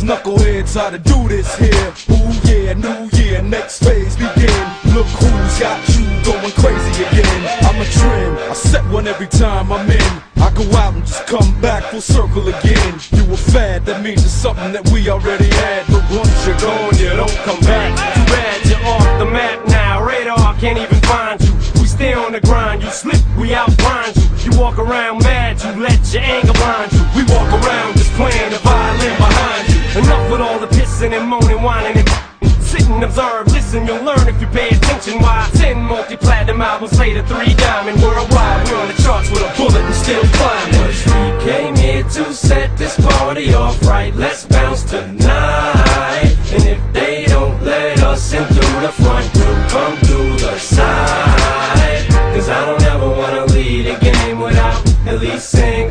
knuckleheads how to do this here. Ooh yeah, new year, next phase begin. Look who's got you going crazy again. I'm a trend, I set one every time I'm in. I go out and just come back full circle again. You a fad, that means it's something that we already had. But once you're gone, you don't come back. Too bad you're off the map now. Radar can't even find you. We stay on the grind, you slip, we outgrind you. You walk around mad, you let your anger blind you. We walk around just playing the violin behind you. Enough with all the pissing and moaning, whining and sit and observe, listen, you'll learn if you pay attention. Why 10 multi-platinum albums later, 3 diamond worldwide. We're on the charts with a bullet and still climbing. Cause we came here to set this party off right. Let's bounce tonight. And if they don't let us in through the front, we'll come through the side. Cause I don't ever wanna lead a game without at least saying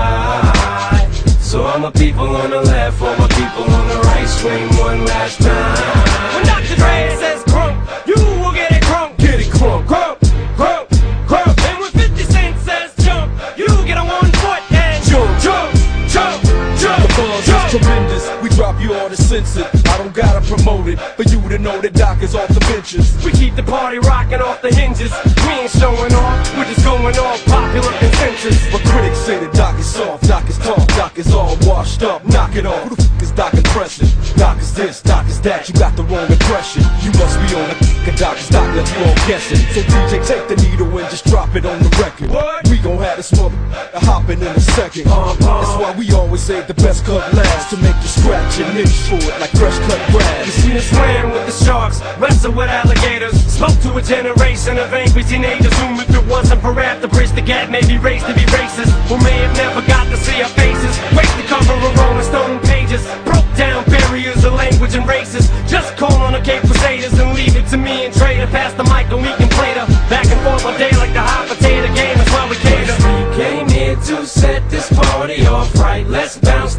goodbye. So all my people on the left, all my people on the right, swing one last time. When Dr. Dre says crunk, you will get it crunk. Get it crunk, crunk, crunk, crunk. And when 50 Cent says jump, you get on 1 foot and jump, jump, jump, jump. The buzz is tremendous, we drop you all the censored. I don't gotta promote it for you to know that Doc is off the benches. We keep the party rocking off the hinges. We ain't showing off, we're just going off popular consensus. But critics say that Doc is soft, Doc is tough, Doc is all washed up. Knock it off. Who the f is Doc impressive? Doc is this, Doc is that. You got the wrong impression. You must be on the Doc is Doc, left you all guessing. So DJ, take the needle and just drop it on the record. What? We gon' have this mother hopping in a second. That's why we always save the best cut last, to make you scratch and itch for it like fresh cut grass. You seen us swam with the sharks, wrestle with alligators, spoke to a generation of angry teenagers whom, if it wasn't for rap to bridge the gap, maybe raised to be racist, who may have never got to see our faces, raised the cover of Rolling Stone pages, broke down barriers of language and races. Just call on the Cape Crusaders and leave it to me and Trader. Pass the mic and we can play the back and forth all day like the hot potato game. That's why we cater. We came here to set this party off right. Let's bounce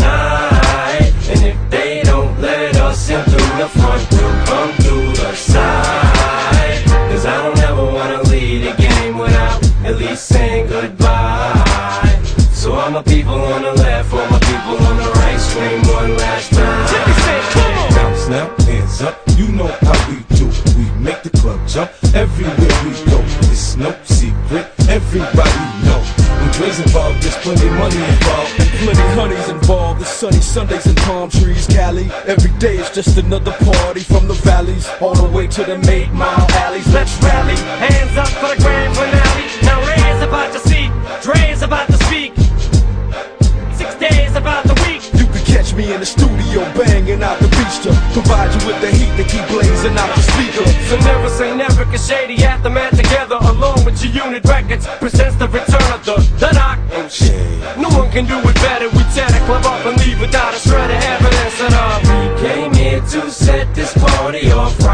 tonight. And if they don't let us in through the front, we'll come through the side. Cause I don't ever wanna lead a game without at least saying goodbye. So all my people on the left, all my people on the right, scream one last time. Jimmy said, come on! Bounce now, hands up, you know how we do. We make the club jump everywhere we go. It's no secret, everybody know. When Dre's involved, there's plenty money involved. And plenty honeys involved. It's sunny Sundays and palm trees, Cali. Every day is just another party, from the valleys all the way to the 8 Mile alleys. Let's rally, hands up for the grand finale. Now Ray's about to see, Dre's about to speak. 6 days about the week. You can catch me in the studio banging out the beach to provide you with the heat to keep blazing out the speaker. So never say never, cause Shady Aftermath together, along with your unit records, presents the return of the Doc and shit. No one can do it better. We tear the club up and leave without a shred of evidence. And we came here to set this party off